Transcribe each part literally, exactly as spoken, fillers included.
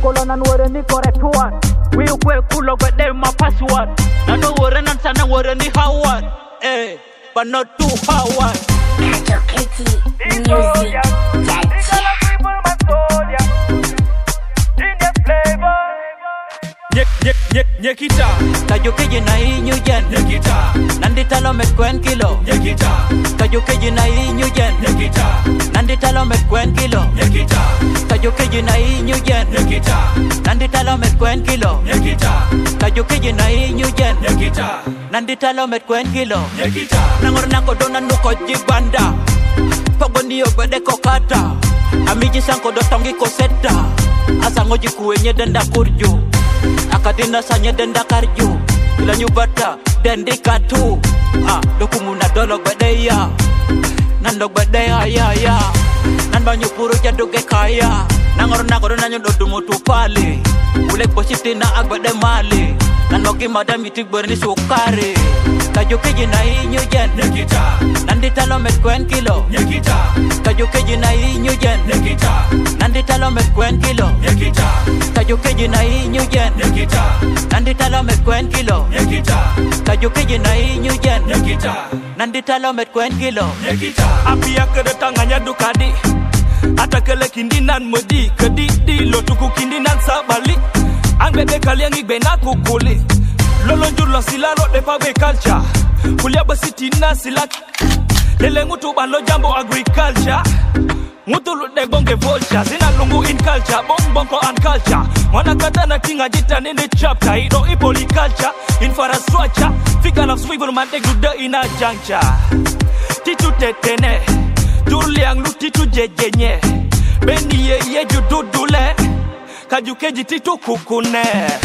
kolo nan wore ni correct one. We kwe kulo but they my password. Na no wore nan sana wore ni Howard. Eh, but not too Howard. Kajo Kitty Music Nyek nyek nyek nyekita Kajo keji na inyu jen nyekita Nandi talo met kwen kilo nyekita Kajo keji na inyu jen nyekita Nandi talo met kwen kilo nyekita Kajo keji na inyu jen nyekita Nandi talo met kwen kilo nyekita Kajo keji na inyu jen nyekita Nandi talo met kwen kilo nyekita Nangor nako dona nuko jibanda Pogo niyo bede kokata Amiji sanko dotongi koseta Asa ngoji kuwenye denda kurju Akadina sanya denda karju Ila nyubata dendi katu Ah, dokumu na dolog bede ya Nandog bede ya ya ya Nanba nyupuru jaduge kaya Nangor nangor nanyo dodumu tupali Ulek bositi na agbede mali Nanogi madam itik berni sukari Kajo keji na inyu jen nyekita Nandi talo met kwen kilo nyekita Kajo keji na inyu jen nyekita Nandi talo met kwen kilo nyekita Kajo keji na inyu jen nyekita Nandi talo met kwen kilo nyekita Kajo keji na inyu jen nyekita Nandi talo met kwen kilo nyekita apia kede tanganya dukadi ata kele kindinan mudi kedi di lotuku kindinan sabali angbede kaliangi bena kukuli lolo njurlo silalo de pabe culture kulia basiti na silak lele ngutu balo jambo agriculture ngutu lude bonge vulture zina lungu in culture bong bonko and culture mwana katana kinga jita nende chapter ido ipoli culture infrastructure figure of swivel man take do in a juncture titu tetene Durliang lutitu jejenye Beni ye ye jududule Kajukeji titu kukune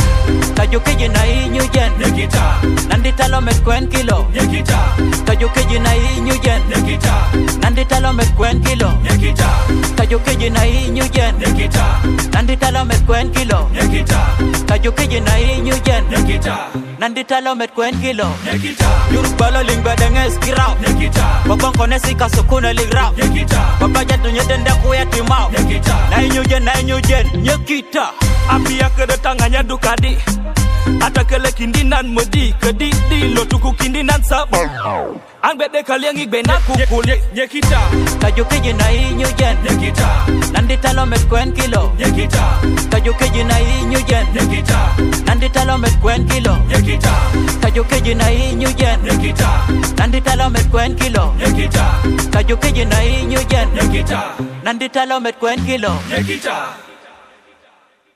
Kajukeji na inyu jen nyekita Nandi talo met kwen kilo nyekita Kajukeji na inyu jen nyekita Nandi talo met kwen kilo nyekita Kajukeji na inyu jen nyekita Nandi talo met kwen kilo nyekita Kajukeji na inyu jen nyekita Nandi talo met kwen kilo nyekita Yurubalo lingba denges kirao nyekita Babang konesi kasukuna ligrao nyekita Baba jatu nyedenda kuya timao nyekita Na inyu jen na inyu jen nyekita apia kede tanganya dukadi ata kele kindinan mudi kedi di lotuku kindinan sabal angbede kaliangi bena kukuli nyekita Kajukeji na inyu jen nyekita Nandi talo met kwen kilo nyekita Kajukeji na inyu jen nyekita Nandi talo met kwen kilo nyekita Kajukeji na inyu jen nyekita Nandi talo met kwen kilo nyekita Kajukeji na inyu jen nyekita Nandi talo met kwen kilo nyekita